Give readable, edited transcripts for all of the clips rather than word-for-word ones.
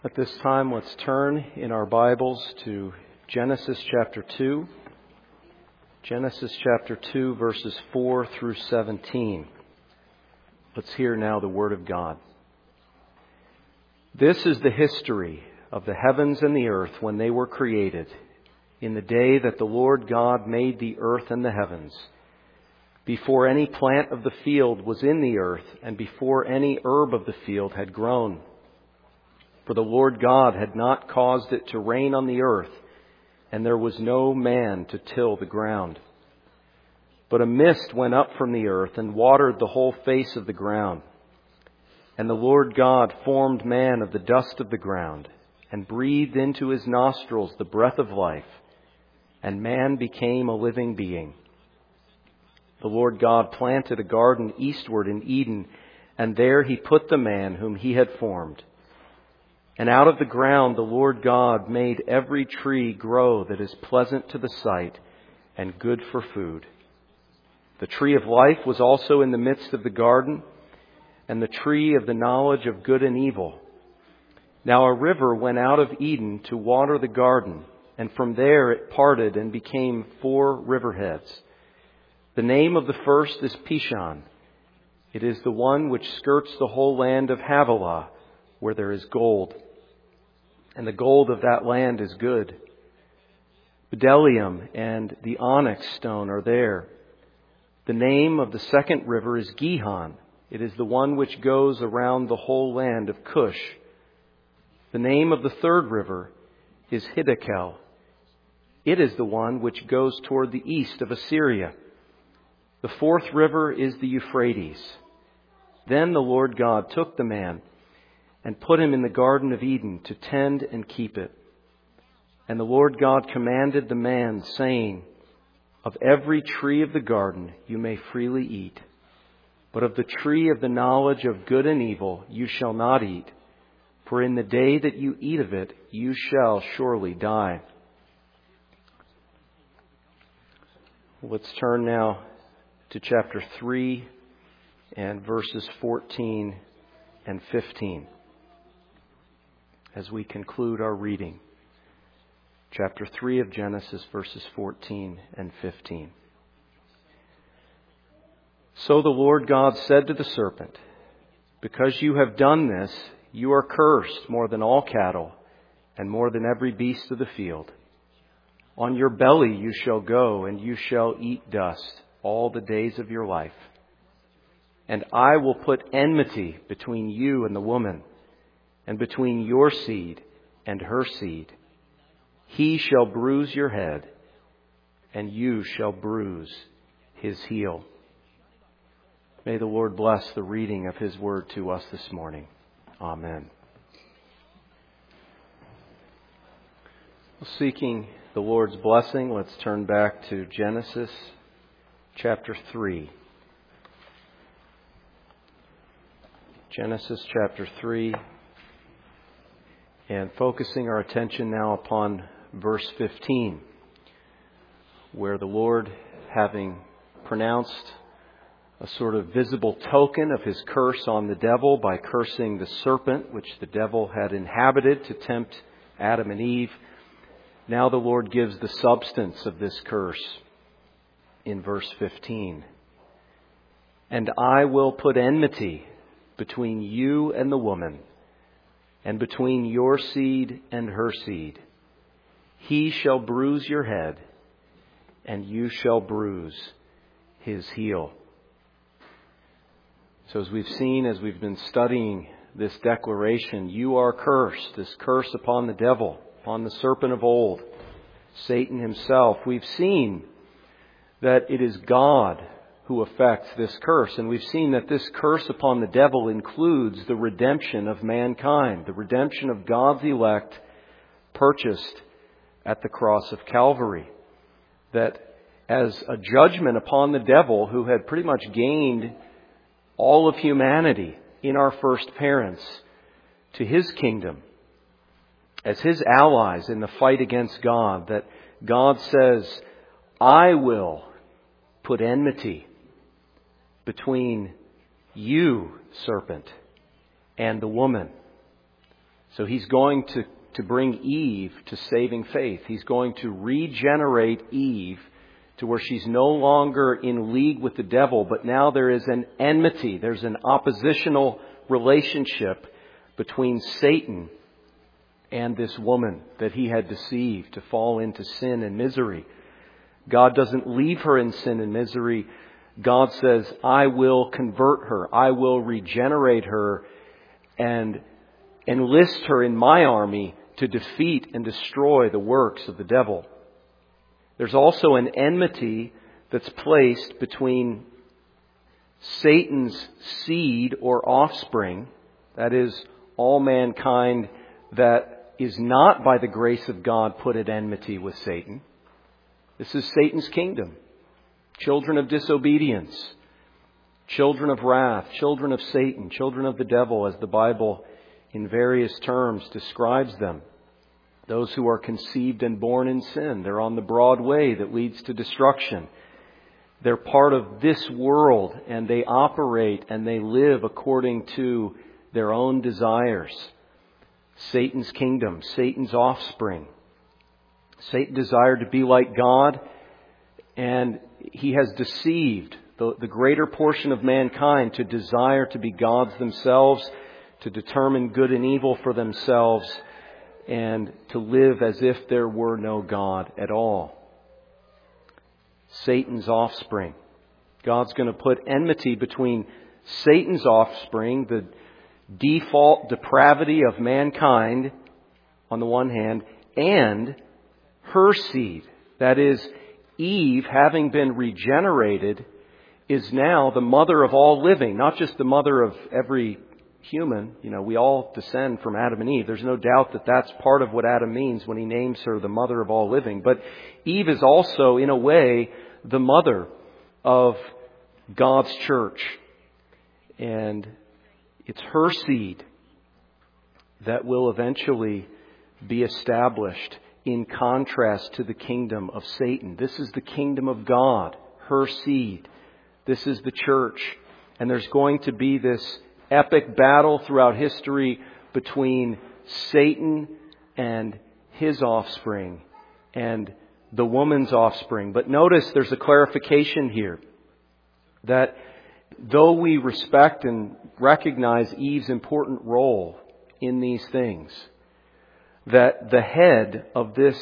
At this time, let's turn in our Bibles to Genesis chapter 2. Genesis chapter 2, verses 4 through 17. Let's hear now the Word of God. This is the history of the heavens and the earth when they were created, in the day that the Lord God made the earth and the heavens, before any plant of the field was in the earth, and before any herb of the field had grown. For the Lord God had not caused it to rain on the earth, and there was no man to till the ground. But a mist went up from the earth and watered the whole face of the ground. And the Lord God formed man of the dust of the ground, and breathed into his nostrils the breath of life, and man became a living being. The Lord God planted a garden eastward in Eden, and there he put the man whom he had formed. And out of the ground the Lord God made every tree grow that is pleasant to the sight and good for food. The tree of life was also in the midst of the garden, and the tree of the knowledge of good and evil. Now a river went out of Eden to water the garden, and from there it parted and became 4 riverheads. The name of the first is Pishon. It is the one which skirts the whole land of Havilah, where there is gold. And the gold of that land is good. Bdellium and the onyx stone are there. The name of the second river is Gihon. It is the one which goes around the whole land of Cush. The name of the third river is Hiddekel. It is the one which goes toward the east of Assyria. The fourth river is the Euphrates. Then the Lord God took the man and put him in the Garden of Eden to tend and keep it. And the Lord God commanded the man, saying, Of every tree of the garden you may freely eat, but of the tree of the knowledge of good and evil you shall not eat, for in the day that you eat of it you shall surely die. Let's turn now to chapter 3 and verses 14 and 15. As we conclude our reading. Chapter 3 of Genesis, verses 14 and 15. So the Lord God said to the serpent, Because you have done this, you are cursed more than all cattle, and more than every beast of the field. On your belly you shall go, and you shall eat dust all the days of your life. And I will put enmity between you and the woman, and between your seed and her seed. He shall bruise your head, and you shall bruise his heel. May the Lord bless the reading of his word to us this morning. Amen. Seeking the Lord's blessing, let's turn back to Genesis chapter 3. Genesis chapter 3. And focusing our attention now upon verse 15, where the Lord, having pronounced a sort of visible token of his curse on the devil by cursing the serpent which the devil had inhabited to tempt Adam and Eve, now the Lord gives the substance of this curse in verse 15. And I will put enmity between you and the woman, and between your seed and her seed. He shall bruise your head, and you shall bruise his heel. So as we've seen, as we've been studying this declaration, you are cursed, this curse upon the devil, upon the serpent of old, Satan himself. We've seen that it is God who affects this curse. And we've seen that this curse upon the devil includes the redemption of mankind, the redemption of God's elect purchased at the cross of Calvary. That as a judgment upon the devil, who had pretty much gained all of humanity in our first parents to his kingdom, as his allies in the fight against God, that God says, I will put enmity between you, serpent, and the woman, So He's going to bring Eve to saving faith. He's going to regenerate Eve to where she's no longer in league with the devil, but now there is an enmity. There's an oppositional relationship between Satan and this woman that he had deceived to fall into sin and misery. God doesn't leave her in sin and misery. God says, I will convert her. I will regenerate her and enlist her in my army to defeat and destroy the works of the devil. There's also an enmity that's placed between Satan's seed or offspring, that is, all mankind that is not by the grace of God put at enmity with Satan. This is Satan's kingdom. Children of disobedience, children of wrath, children of Satan, children of the devil, as the Bible in various terms describes them. Those who are conceived and born in sin. They're on the broad way that leads to destruction. They're part of this world, and they operate and they live according to their own desires. Satan's kingdom, Satan's offspring. Satan desired to be like God, and he has deceived the greater portion of mankind to desire to be gods themselves, to determine good and evil for themselves, and to live as if there were no God at all. Satan's offspring. God's going to put enmity between Satan's offspring, the default depravity of mankind, on the one hand, and her seed. That is, Eve, having been regenerated, is now the mother of all living, not just the mother of every human. We all descend from Adam and Eve. There's no doubt that that's part of what Adam means when he names her the mother of all living. But Eve is also, in a way, the mother of God's church. And it's her seed that will eventually be established in contrast to the kingdom of Satan. This is the kingdom of God, her seed. This is the church. And there's going to be this epic battle throughout history between Satan and his offspring and the woman's offspring. But notice there's a clarification here that though we respect and recognize Eve's important role in these things, that the head of this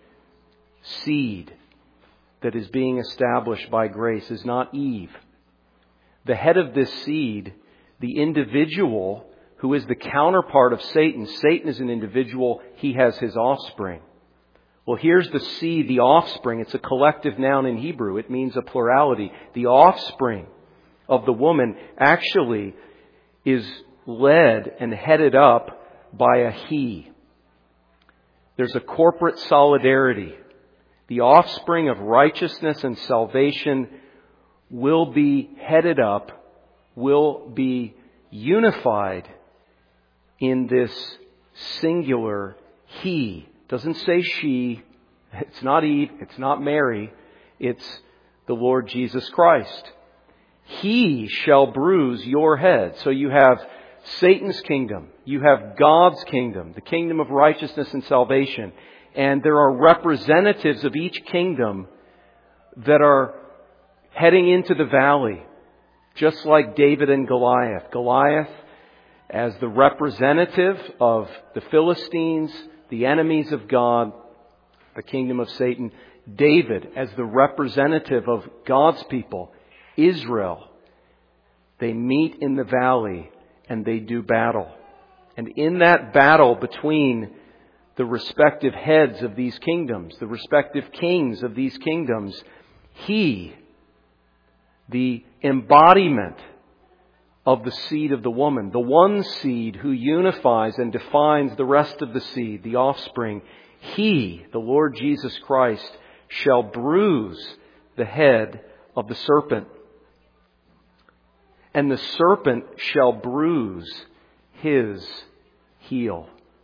seed that is being established by grace is not Eve. The head of this seed, the individual who is the counterpart of Satan. Satan is an individual. He has his offspring. Well, here's the seed, the offspring. It's a collective noun in Hebrew. It means a plurality. The offspring of the woman actually is led and headed up by a he. There's a corporate solidarity. The offspring of righteousness and salvation will be headed up, will be unified in this singular he. It doesn't say she. It's not Eve. It's not Mary. It's the Lord Jesus Christ. He shall bruise your head. So you have Satan's kingdom. You have God's kingdom, the kingdom of righteousness and salvation. And there are representatives of each kingdom that are heading into the valley, just like David and Goliath. Goliath as the representative of the Philistines, the enemies of God, the kingdom of Satan. David as the representative of God's people, Israel. They meet in the valley and they do battle. And in that battle between the respective heads of these kingdoms, the respective kings of these kingdoms, he, the embodiment of the seed of the woman, the one seed who unifies and defines the rest of the seed, the offspring, he, the Lord Jesus Christ, shall bruise the head of the serpent. And the serpent shall bruise his heel.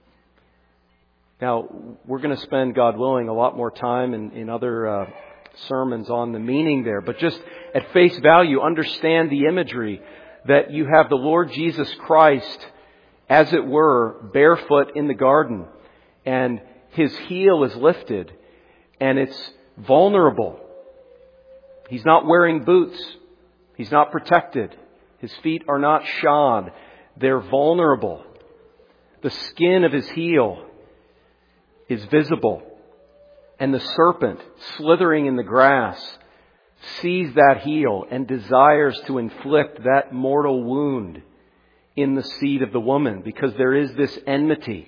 Now, we're going to spend, God willing, a lot more time in other sermons on the meaning there. But just at face value, understand the imagery that you have the Lord Jesus Christ as it were, barefoot in the garden. And his heel is lifted and it's vulnerable. He's not wearing boots. He's not protected. His feet are not shod. They're vulnerable. The skin of his heel is visible. And the serpent, slithering in the grass, sees that heel and desires to inflict that mortal wound in the seed of the woman, because there is this enmity.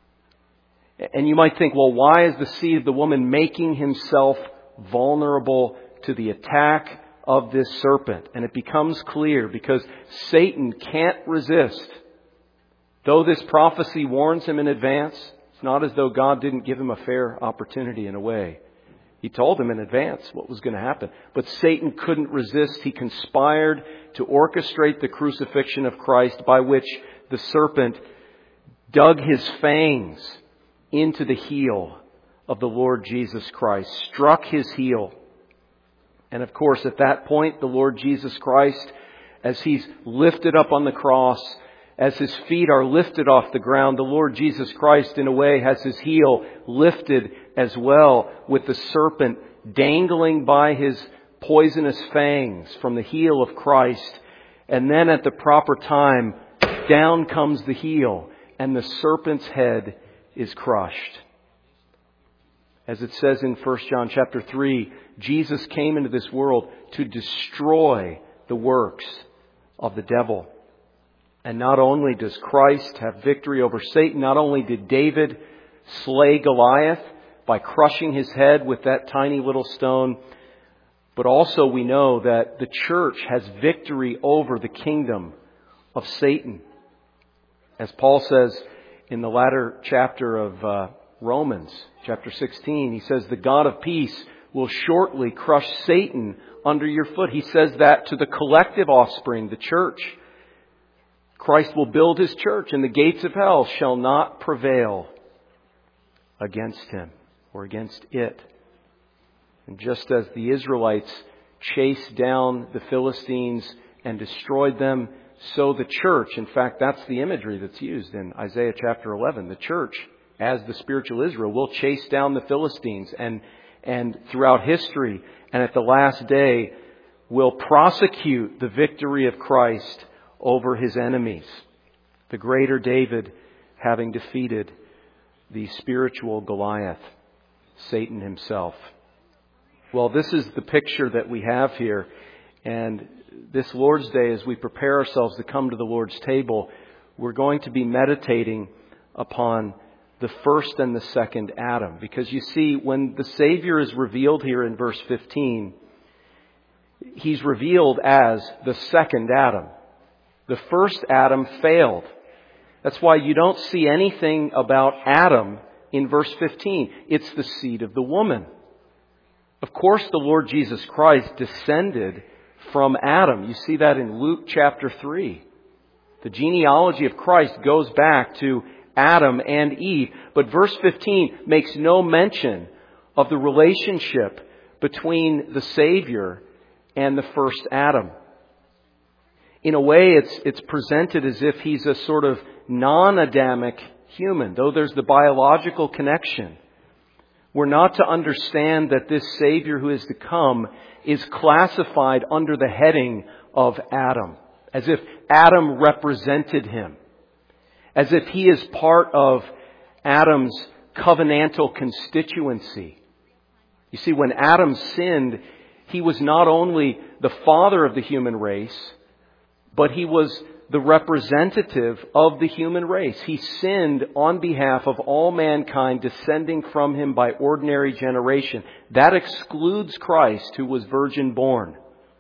And you might think, well, why is the seed of the woman making himself vulnerable to the attack of this serpent? And it becomes clear because Satan can't resist. Though this prophecy warns him in advance, it's not as though God didn't give him a fair opportunity in a way. He told him in advance what was going to happen. But Satan couldn't resist. He conspired to orchestrate the crucifixion of Christ, by which the serpent dug his fangs into the heel of the Lord Jesus Christ, struck his heel. And of course, at that point, the Lord Jesus Christ, as he's lifted up on the cross, as his feet are lifted off the ground, the Lord Jesus Christ, in a way, has his heel lifted as well, with the serpent dangling by his poisonous fangs from the heel of Christ. And then at the proper time, down comes the heel, and the serpent's head is crushed. As it says in 1 John chapter 3, Jesus came into this world to destroy the works of the devil. And not only does Christ have victory over Satan, not only did David slay Goliath by crushing his head with that tiny little stone, but also we know that the church has victory over the kingdom of Satan. As Paul says in the latter chapter of Romans, chapter 16, he says, the God of peace will shortly crush Satan under your foot. He says that to the collective offspring, the church. Christ will build his church, and the gates of hell shall not prevail against him or against it. And just as the Israelites chased down the Philistines and destroyed them, so the church, in fact, that's the imagery that's used in Isaiah chapter 11. The church, as the spiritual Israel, will chase down the Philistines and throughout history, and at the last day will prosecute the victory of Christ over his enemies. The greater David having defeated the spiritual Goliath, Satan himself. Well, this is the picture that we have here. And this Lord's Day, as we prepare ourselves to come to the Lord's table, we're going to be meditating upon the first and the second Adam. Because you see, when the Savior is revealed here in verse 15, he's revealed as the second Adam. The first Adam failed. That's why you don't see anything about Adam in verse 15. It's the seed of the woman. Of course, the Lord Jesus Christ descended from Adam. You see that in Luke chapter 3. The genealogy of Christ goes back to Adam and Eve. But verse 15 makes no mention of the relationship between the Savior and the first Adam. In a way, it's presented as if he's a sort of non-Adamic human, though there's the biological connection. We're not to understand that this Savior who is to come is classified under the heading of Adam, as if Adam represented him, as if he is part of Adam's covenantal constituency. You see, when Adam sinned, he was not only the father of the human race, but he was the representative of the human race. He sinned on behalf of all mankind descending from him by ordinary generation. That excludes Christ, who was virgin born.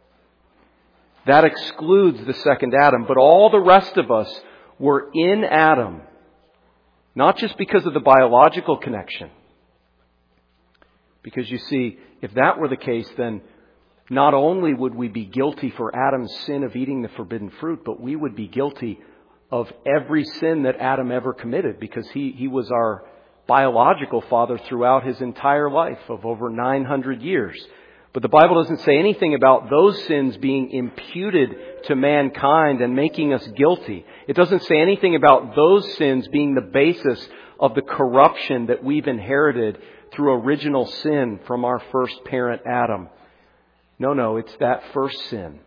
That excludes the second Adam. But all the rest of us were in Adam, not just because of the biological connection. Because you see, if that were the case, then not only would we be guilty for Adam's sin of eating the forbidden fruit, but we would be guilty of every sin that Adam ever committed, because he was our biological father throughout his entire life of over 900 years. But the Bible doesn't say anything about those sins being imputed to mankind and making us guilty. It doesn't say anything about those sins being the basis of the corruption that we've inherited through original sin from our first parent, Adam. No, it's that first sin.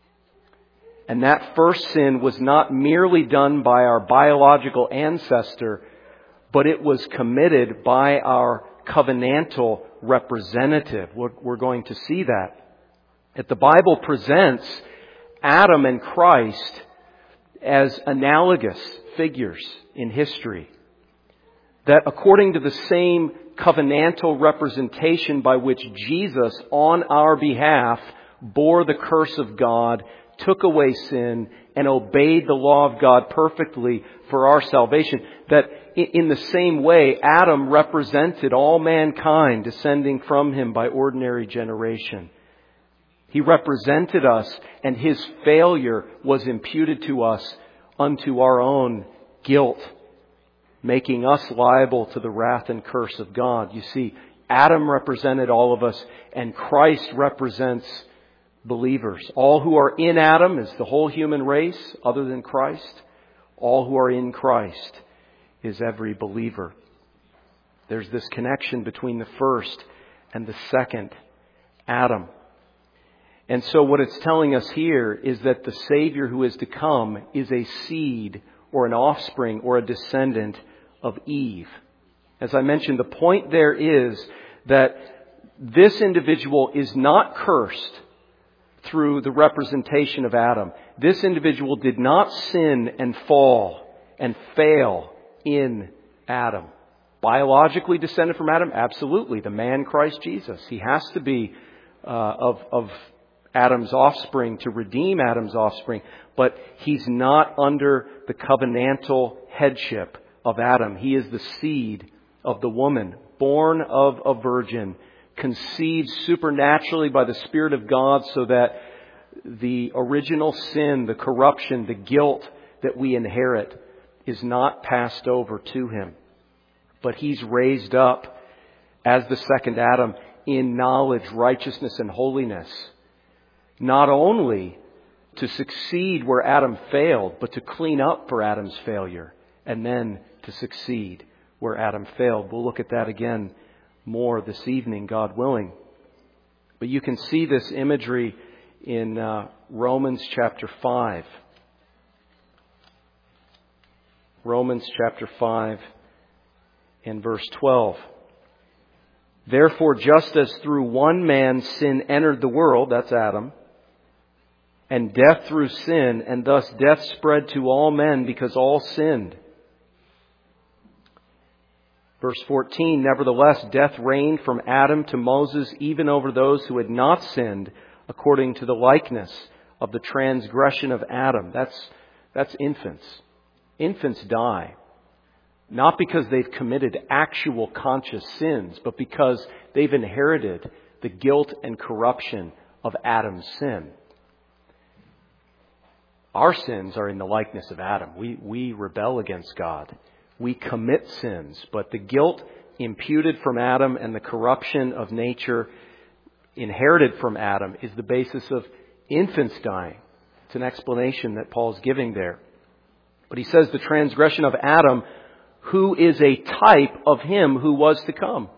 And that first sin was not merely done by our biological ancestor, but it was committed by our covenantal representative. We're going to see that. That the Bible presents Adam and Christ as analogous figures in history. That according to the same covenantal representation by which Jesus, on our behalf, bore the curse of God, took away sin, and obeyed the law of God perfectly for our salvation, that in the same way, Adam represented all mankind descending from him by ordinary generation. He represented us, and his failure was imputed to us unto our own guilt, making us liable to the wrath and curse of God. You see, Adam represented all of us, and Christ represents believers. All who are in Adam is the whole human race, other than Christ. All who are in Christ is every believer. There's this connection between the first and the second Adam. And so what it's telling us here is that the Savior who is to come is a seed or an offspring or a descendant of Eve. As I mentioned, the point there is that this individual is not cursed through the representation of Adam. This individual did not sin and fall and fail in Adam. Biologically descended from Adam? Absolutely. The man Christ Jesus. He has to be of Adam's offspring to redeem Adam's offspring. But he's not under the covenantal headship of Adam. He is the seed of the woman, born of a virgin, conceived supernaturally by the Spirit of God, so that the original sin, the corruption, the guilt that we inherit is not passed over to him. But he's raised up as the second Adam in knowledge, righteousness, and holiness. Not only to succeed where Adam failed, but to clean up for Adam's failure, and then to succeed where Adam failed. We'll look at that again more this evening, God willing. But you can see this imagery in Romans chapter 5. Romans chapter 5 and verse 12. Therefore, just as through one man sin entered the world, that's Adam, and death through sin, and thus death spread to all men because all sinned. Verse 14, nevertheless, death reigned from Adam to Moses, even over those who had not sinned, according to the likeness of the transgression of Adam. That's infants. Infants die, not because they've committed actual conscious sins, but because they've inherited the guilt and corruption of Adam's sin. Our sins are in the likeness of Adam. We rebel against God. We commit sins, but the guilt imputed from Adam and the corruption of nature inherited from Adam is the basis of infants dying. It's an explanation that Paul's giving there. But he says the transgression of Adam, who is a type of him who was to come.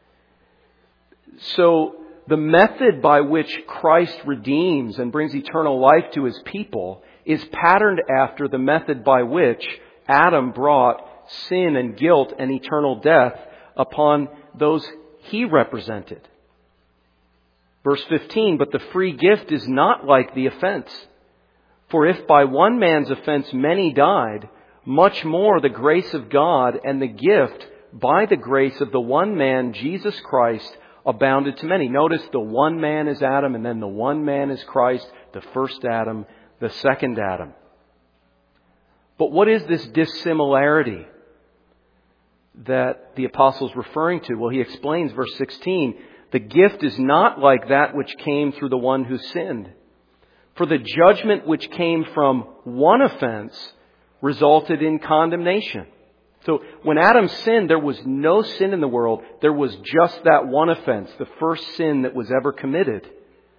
So the method by which Christ redeems and brings eternal life to his people is patterned after the method by which Adam brought sin and guilt and eternal death upon those he represented. Verse 15, but the free gift is not like the offense. For if by one man's offense many died, much more the grace of God and the gift by the grace of the one man, Jesus Christ, abounded to many. Notice the one man is Adam, and then the one man is Christ, the first Adam, the second Adam. But what is this dissimilarity that the apostle's referring to? Well, he explains, verse 16, the gift is not like that which came through the one who sinned. For the judgment which came from one offense resulted in condemnation. So when Adam sinned, there was no sin in the world. There was just that one offense, the first sin that was ever committed.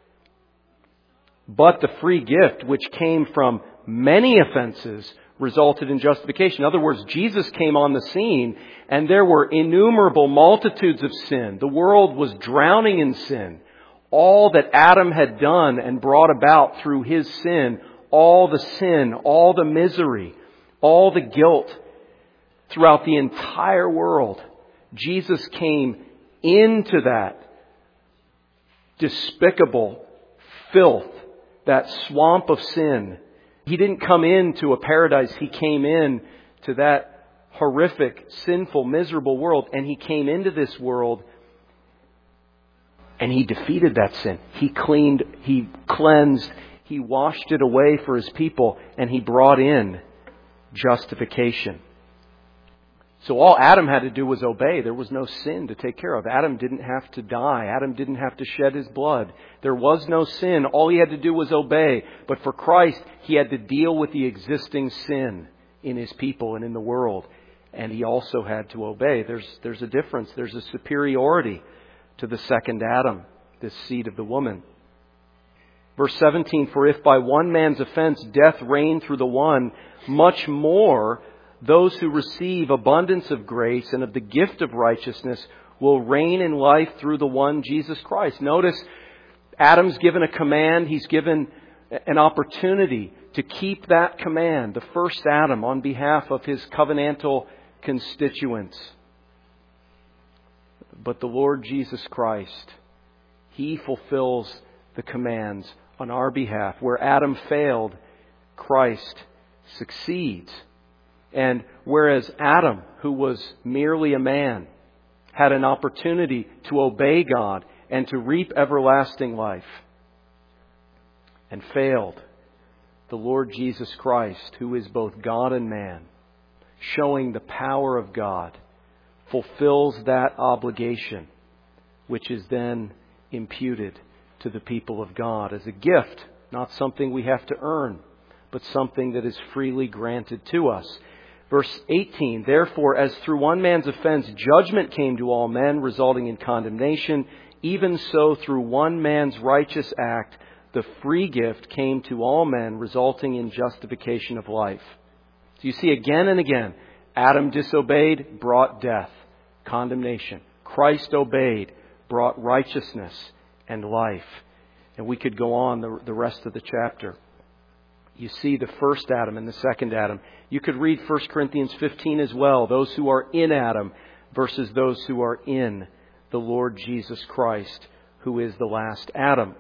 But the free gift, which came from many offenses, resulted in justification. In other words, Jesus came on the scene and there were innumerable multitudes of sin. The world was drowning in sin. All that Adam had done and brought about through his sin, all the sin, all the misery, all the guilt throughout the entire world. Jesus came into that despicable filth, that swamp of sin. He didn't come into a paradise. He came in to that horrific, sinful, miserable world. And He came into this world and He defeated that sin. He cleaned, He cleansed, He washed it away for His people, and He brought in justification. So all Adam had to do was obey. There was no sin to take care of. Adam didn't have to die. Adam didn't have to shed his blood. There was no sin. All he had to do was obey. But for Christ, He had to deal with the existing sin in His people and in the world. And He also had to obey. There's a difference. There's a superiority to the second Adam, this seed of the woman. Verse 17, for if by one man's offense death reigned through the one, much more those who receive abundance of grace and of the gift of righteousness will reign in life through the one, Jesus Christ. Notice, Adam's given a command. He's given an opportunity to keep that command, the first Adam, on behalf of his covenantal constituents. But the Lord Jesus Christ, He fulfills the commands on our behalf. Where Adam failed, Christ succeeds. And whereas Adam, who was merely a man, had an opportunity to obey God and to reap everlasting life and failed, the Lord Jesus Christ, who is both God and man, showing the power of God, fulfills that obligation, which is then imputed to the people of God as a gift, not something we have to earn, but something that is freely granted to us. Verse 18, therefore, as through one man's offense judgment came to all men, resulting in condemnation, even so through one man's righteous act, the free gift came to all men, resulting in justification of life. So you see again and again, Adam disobeyed, brought death, condemnation. Christ obeyed, brought righteousness and life. And we could go on the rest of the chapter. You see the first Adam and the second Adam. You could read 1 Corinthians 15 as well. Those who are in Adam versus those who are in the Lord Jesus Christ, who is the last Adam.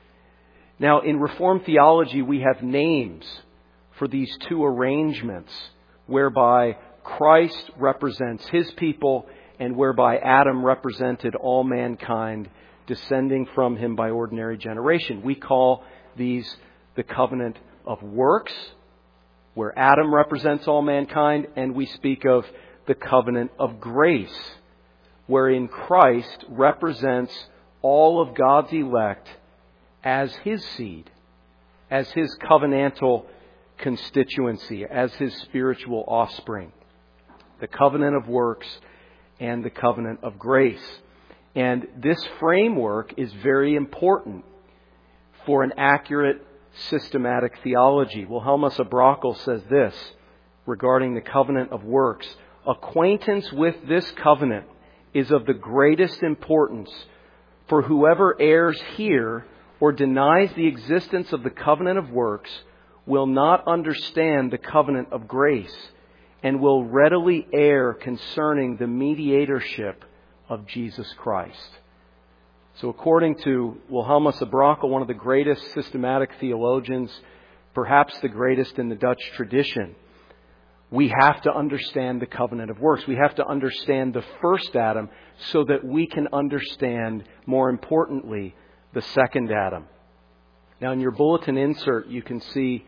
Now, in Reformed theology, we have names for these two arrangements, whereby Christ represents His people and whereby Adam represented all mankind descending from him by ordinary generation. We call these the covenant of works, where Adam represents all mankind, and we speak of the covenant of grace, wherein Christ represents all of God's elect as His seed, as His covenantal constituency, as His spiritual offspring. The covenant of works and the covenant of grace. And this framework is very important for an accurate systematic theology. Wilhelmus à Brakel says this regarding the covenant of works: acquaintance with this covenant is of the greatest importance, for whoever errs here or denies the existence of the covenant of works will not understand the covenant of grace and will readily err concerning the mediatorship of Jesus Christ. So according to Wilhelmus à Brakel, one of the greatest systematic theologians, perhaps the greatest in the Dutch tradition, we have to understand the covenant of works. We have to understand the first Adam so that we can understand, more importantly, the second Adam. Now in your bulletin insert, you can see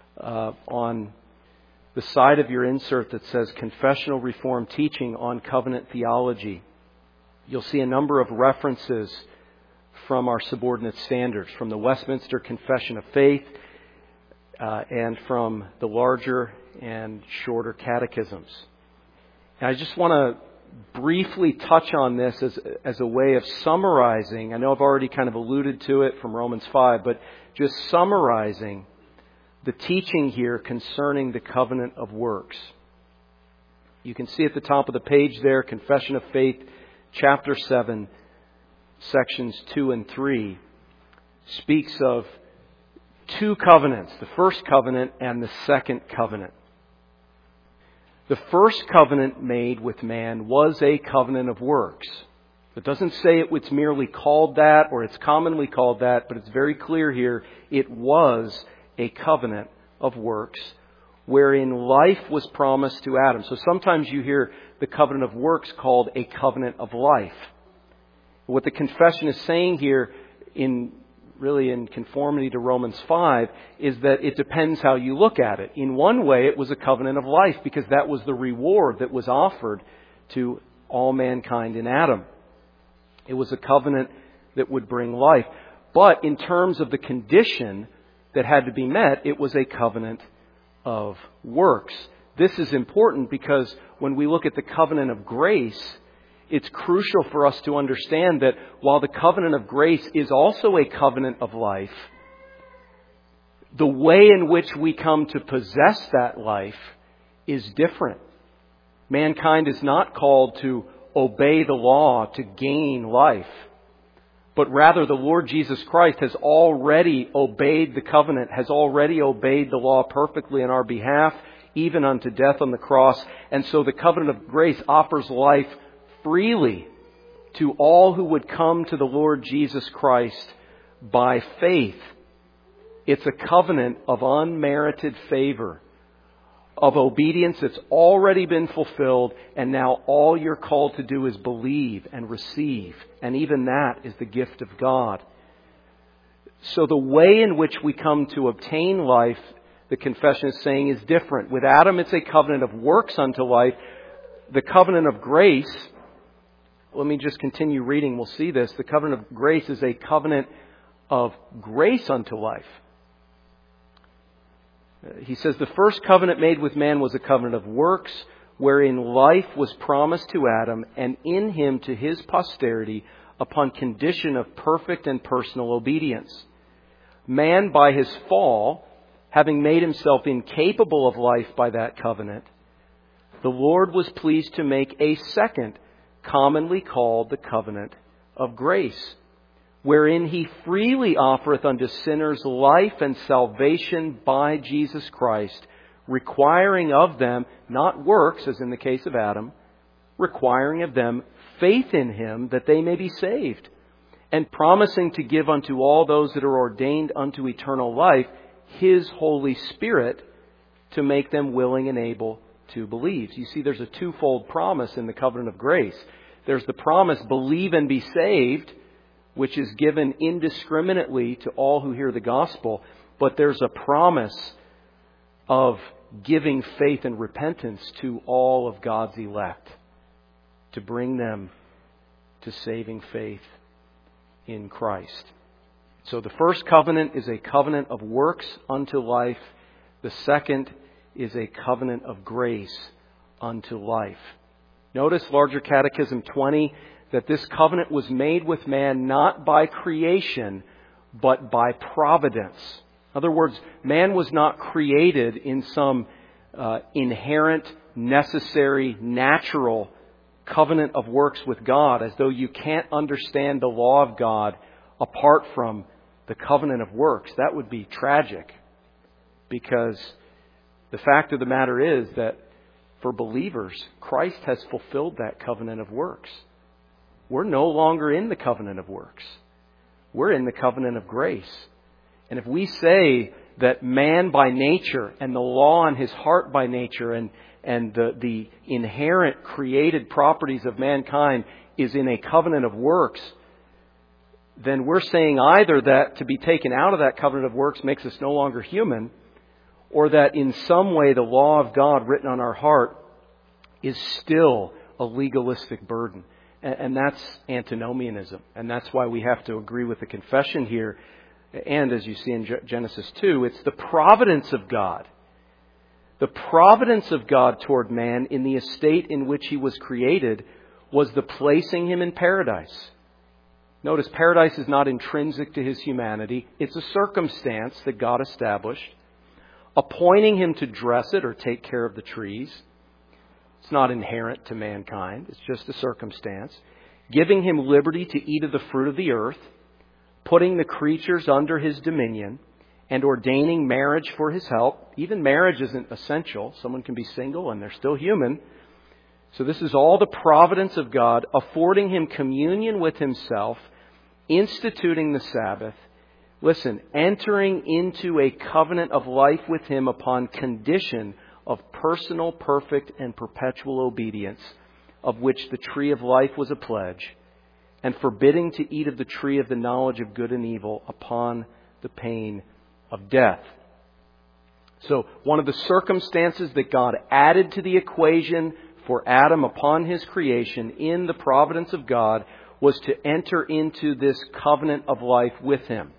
on the side of your insert that says Confessional Reformed Teaching on Covenant Theology. You'll see a number of references from our subordinate standards, from the Westminster Confession of Faith and from the larger and shorter catechisms. And I just want to briefly touch on this as a way of summarizing. I know I've already kind of alluded to it from Romans 5, but just summarizing the teaching here concerning the covenant of works. You can see at the top of the page there, Confession of Faith, chapter 7, sections 2 and 3, speaks of two covenants, the first covenant and the second covenant. The first covenant made with man was a covenant of works. It doesn't say it's merely called that or it's commonly called that, but it's very clear here it was a covenant of works wherein life was promised to Adam. So sometimes you hear the covenant of works called a covenant of life. What the confession is saying here in conformity to Romans 5 is that it depends how you look at it. In one way, it was a covenant of life because that was the reward that was offered to all mankind in Adam. It was a covenant that would bring life. But in terms of the condition that had to be met, it was a covenant of works. This is important because when we look at the covenant of grace, it's crucial for us to understand that while the covenant of grace is also a covenant of life, the way in which we come to possess that life is different. Mankind is not called to obey the law to gain life, but rather the Lord Jesus Christ has already obeyed the covenant, has already obeyed the law perfectly on our behalf, even unto death on the cross. And so the covenant of grace offers life freely to all who would come to the Lord Jesus Christ by faith. It's a covenant of unmerited favor, of obedience that's already been fulfilled, and now all you're called to do is believe and receive. And even that is the gift of God. So the way in which we come to obtain life, the confession is saying, is different. With Adam, it's a covenant of works unto life. The covenant of grace, let me just continue reading, we'll see this. The covenant of grace is a covenant of grace unto life. He says, the first covenant made with man was a covenant of works, wherein life was promised to Adam, and in him to his posterity, upon condition of perfect and personal obedience. Man, by his fall, having made himself incapable of life by that covenant, the Lord was pleased to make a second, commonly called the covenant of grace, wherein he freely offereth unto sinners life and salvation by Jesus Christ, requiring of them, not works, as in the case of Adam, requiring of them faith in him that they may be saved, and promising to give unto all those that are ordained unto eternal life his Holy Spirit to make them willing and able to believe. You see, there's a twofold promise in the covenant of grace. There's the promise, believe and be saved, which is given indiscriminately to all who hear the gospel. But there's a promise of giving faith and repentance to all of God's elect, to bring them to saving faith in Christ. So the first covenant is a covenant of works unto life. The second is a covenant of grace unto life. Notice Larger Catechism 20, that this covenant was made with man not by creation, but by providence. In other words, man was not created in some inherent, necessary, natural covenant of works with God, as though you can't understand the law of God apart from the covenant of works. That would be tragic, because the fact of the matter is that for believers, Christ has fulfilled that covenant of works. We're no longer in the covenant of works. We're in the covenant of grace. And if we say that man by nature and the law in his heart by nature and the inherent created properties of mankind is in a covenant of works, then we're saying either that to be taken out of that covenant of works makes us no longer human, or that in some way the law of God written on our heart is still a legalistic burden. And that's antinomianism. And that's why we have to agree with the confession here. And as you see in Genesis 2, it's the providence of God The providence of God toward man in the estate in which he was created was the placing him in paradise. Notice, paradise is not intrinsic to his humanity. It's a circumstance that God established, appointing him to dress it or take care of the trees. It's not inherent to mankind. It's just a circumstance. Giving him liberty to eat of the fruit of the earth, putting the creatures under his dominion, and ordaining marriage for his help. Even marriage isn't essential. Someone can be single and they're still human. So this is all the providence of God, affording him communion with himself, instituting the Sabbath. Listen, entering into a covenant of life with him upon condition of personal, perfect, and perpetual obedience, of which the tree of life was a pledge, and forbidding to eat of the tree of the knowledge of good and evil upon the pain of death. So one of the circumstances that God added to the equation for Adam upon his creation in the providence of God was to enter into this covenant of life with him.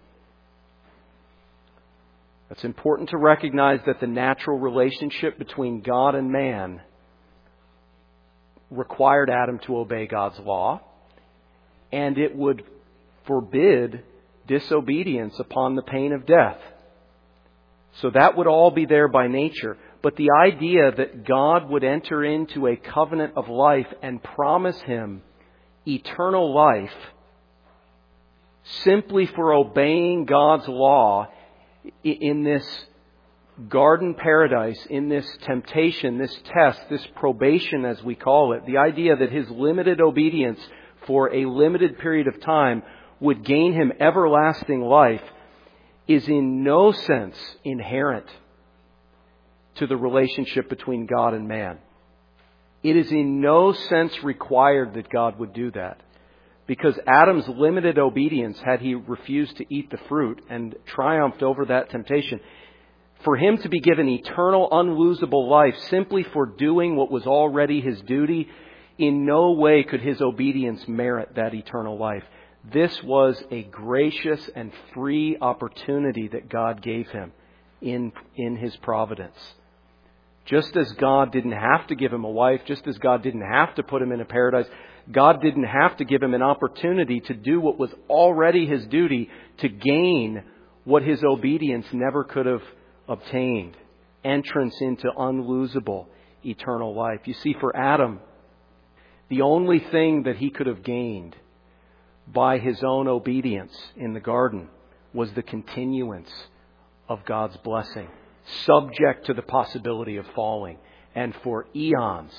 It's important to recognize that the natural relationship between God and man required Adam to obey God's law, and it would forbid disobedience upon the pain of death. So that would all be there by nature. But the idea that God would enter into a covenant of life and promise him eternal life simply for obeying God's law in this garden paradise, in this temptation, this test, this probation as we call it, the idea that his limited obedience for a limited period of time would gain him everlasting life is in no sense inherent to the relationship between God and man. It is in no sense required that God would do that. Because Adam's limited obedience, had he refused to eat the fruit and triumphed over that temptation, for him to be given eternal, unlosable life simply for doing what was already his duty, in no way could his obedience merit that eternal life. This was a gracious and free opportunity that God gave him in his providence. Just as God didn't have to give him a wife, just as God didn't have to put him in a paradise, God didn't have to give him an opportunity to do what was already his duty to gain what his obedience never could have obtained. Entrance into unlosable eternal life. You see, for Adam, the only thing that he could have gained by his own obedience in the garden was the continuance of God's blessing, subject to the possibility of falling. And for eons,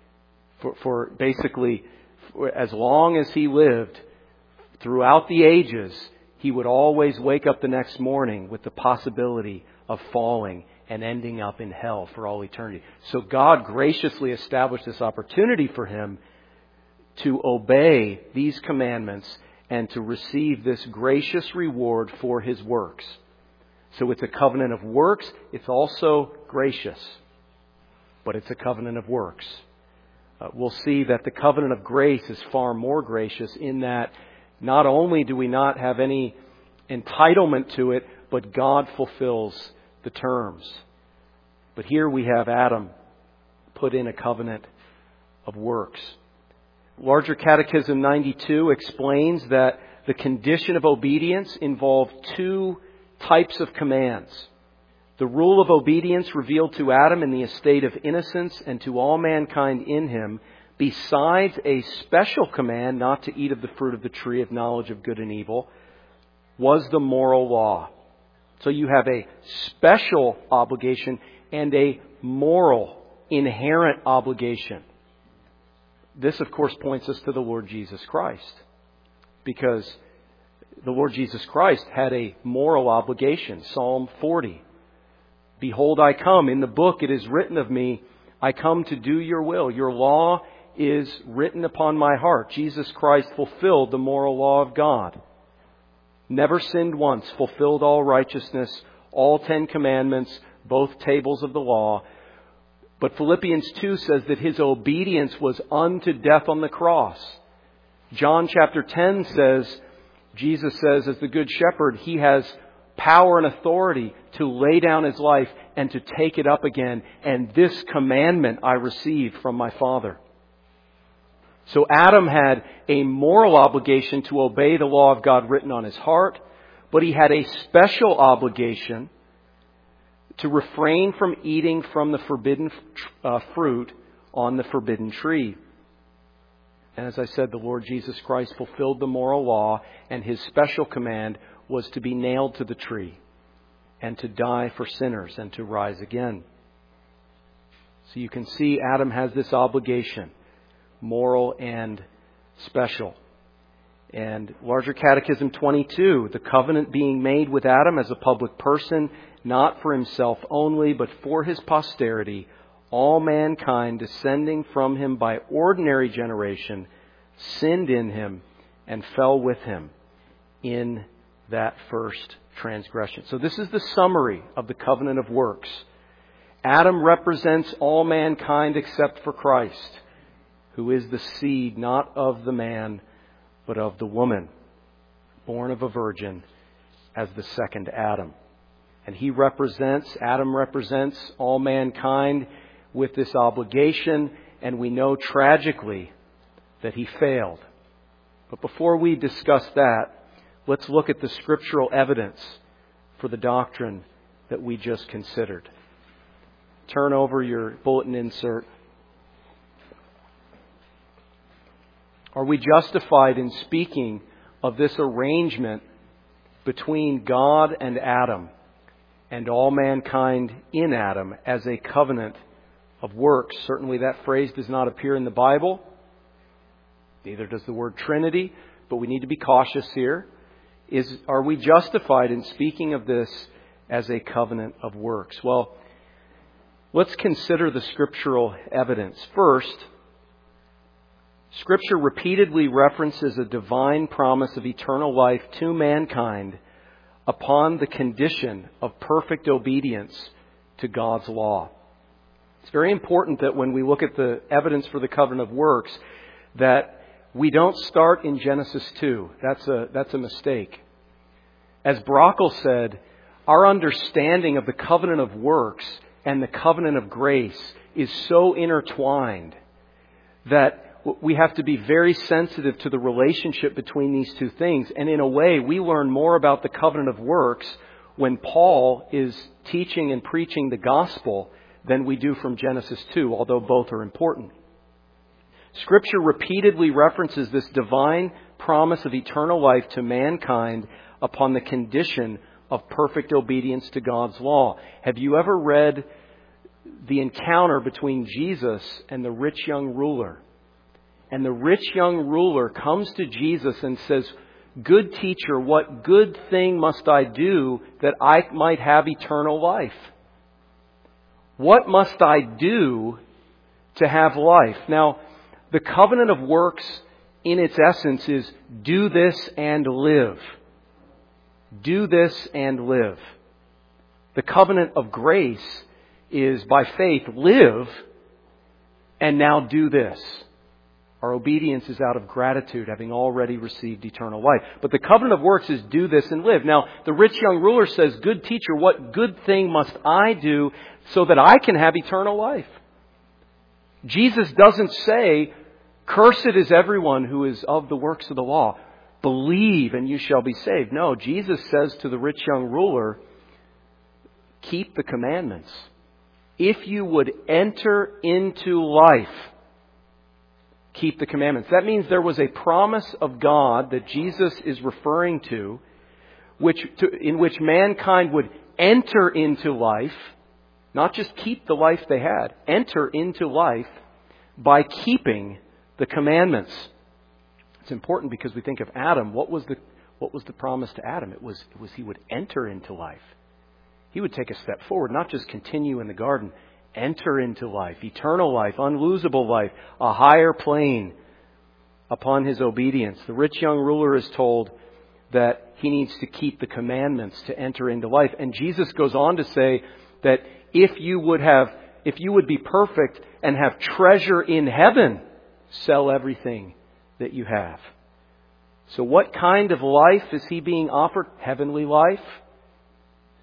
for basically as long as he lived, throughout the ages, he would always wake up the next morning with the possibility of falling and ending up in hell for all eternity. So God graciously established this opportunity for him to obey these commandments and to receive this gracious reward for his works. So it's a covenant of works. It's also gracious, but it's a covenant of works. We'll see that the covenant of grace is far more gracious in that not only do we not have any entitlement to it, but God fulfills the terms. But here we have Adam put in a covenant of works. Larger Catechism 92 explains that the condition of obedience involved two types of commands. The rule of obedience revealed to Adam in the estate of innocence and to all mankind in him, besides a special command not to eat of the fruit of the tree of knowledge of good and evil, was the moral law. So you have a special obligation and a moral, inherent obligation. This, of course, points us to the Lord Jesus Christ, because the Lord Jesus Christ had a moral obligation. Psalm 40. Behold, I come. In the book it is written of me, I come to do your will. Your law is written upon my heart. Jesus Christ fulfilled the moral law of God. Never sinned once, fulfilled all righteousness, all 10 commandments, both tables of the law. But Philippians 2 says that his obedience was unto death on the cross. John chapter 10 says, Jesus says, as the good shepherd, he has power and authority to lay down His life and to take it up again. And this commandment I received from my Father. So Adam had a moral obligation to obey the law of God written on his heart, but he had a special obligation to refrain from eating from the forbidden fruit on the forbidden tree. And as I said, the Lord Jesus Christ fulfilled the moral law, and His special command was to be nailed to the tree and to die for sinners and to rise again. So you can see Adam has this obligation, moral and special. And Larger Catechism 22, the covenant being made with Adam as a public person, not for himself only, but for his posterity, all mankind descending from him by ordinary generation sinned in him and fell with him in that first transgression. So this is the summary of the covenant of works. Adam represents all mankind except for Christ, who is the seed not of the man, but of the woman, born of a virgin, as the second Adam. And Adam represents all mankind with this obligation, and we know tragically that he failed. But before we discuss that, let's look at the scriptural evidence for the doctrine that we just considered. Turn over your bulletin insert. Are we justified in speaking of this arrangement between God and Adam and all mankind in Adam as a covenant of works? Certainly that phrase does not appear in the Bible. Neither does the word Trinity, but we need to be cautious here. Are we justified in speaking of this as a covenant of works? Well, let's consider the scriptural evidence. First, Scripture repeatedly references a divine promise of eternal life to mankind upon the condition of perfect obedience to God's law. It's very important that when we look at the evidence for the covenant of works, that we don't start in Genesis 2. That's a mistake. As Brockel said, our understanding of the covenant of works and the covenant of grace is so intertwined that we have to be very sensitive to the relationship between these two things. And in a way, we learn more about the covenant of works when Paul is teaching and preaching the gospel than we do from Genesis 2, although both are important. Scripture repeatedly references this divine promise of eternal life to mankind upon the condition of perfect obedience to God's law. Have you ever read the encounter between Jesus and the rich young ruler? And the rich young ruler comes to Jesus and says, "Good teacher, what good thing must I do that I might have eternal life?" What must I do to have life? Now, the covenant of works in its essence is do this and live. Do this and live. The covenant of grace is by faith live and now do this. Our obedience is out of gratitude, having already received eternal life. But the covenant of works is do this and live. Now, the rich young ruler says, "Good teacher, what good thing must I do so that I can have eternal life?" Jesus doesn't say, "Cursed is everyone who is of the works of the law. Believe and you shall be saved." No, Jesus says to the rich young ruler, "Keep the commandments. If you would enter into life, keep the commandments." That means there was a promise of God that Jesus is referring to, in which mankind would enter into life, not just keep the life they had, enter into life by keeping the commandments. It's important because we think of Adam. What was the promise to Adam? It was he would enter into life. He would take a step forward, not just continue in the garden. Enter into life, eternal life, unlosable life, a higher plane upon his obedience. The rich young ruler is told that he needs to keep the commandments to enter into life. And Jesus goes on to say that if you would be perfect and have treasure in heaven, sell everything that you have. So what kind of life is he being offered? Heavenly life.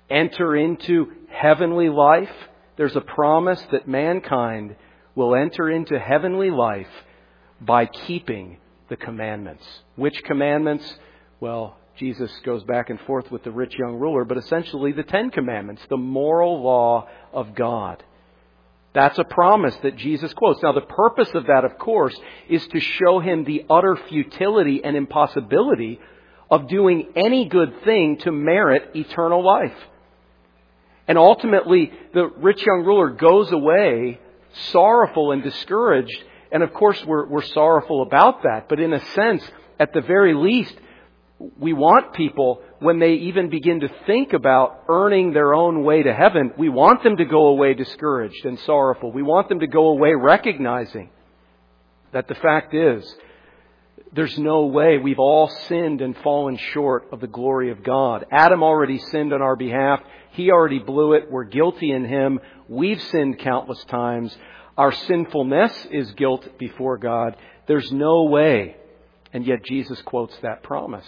enter into heavenly life. There's a promise that mankind will enter into heavenly life by keeping the commandments. Which commandments? Well, Jesus goes back and forth with the rich young ruler, but essentially the 10 Commandments, the moral law of God. That's a promise that Jesus quotes. Now, the purpose of that, of course, is to show him the utter futility and impossibility of doing any good thing to merit eternal life. And ultimately, the rich young ruler goes away sorrowful and discouraged. And of course, we're sorrowful about that. But in a sense, at the very least, we want people, when they even begin to think about earning their own way to heaven, we want them to go away discouraged and sorrowful. We want them to go away recognizing that the fact is, there's no way. We've all sinned and fallen short of the glory of God. Adam already sinned on our behalf. He already blew it. We're guilty in him. We've sinned countless times. Our sinfulness is guilt before God. There's no way. And yet Jesus quotes that promise.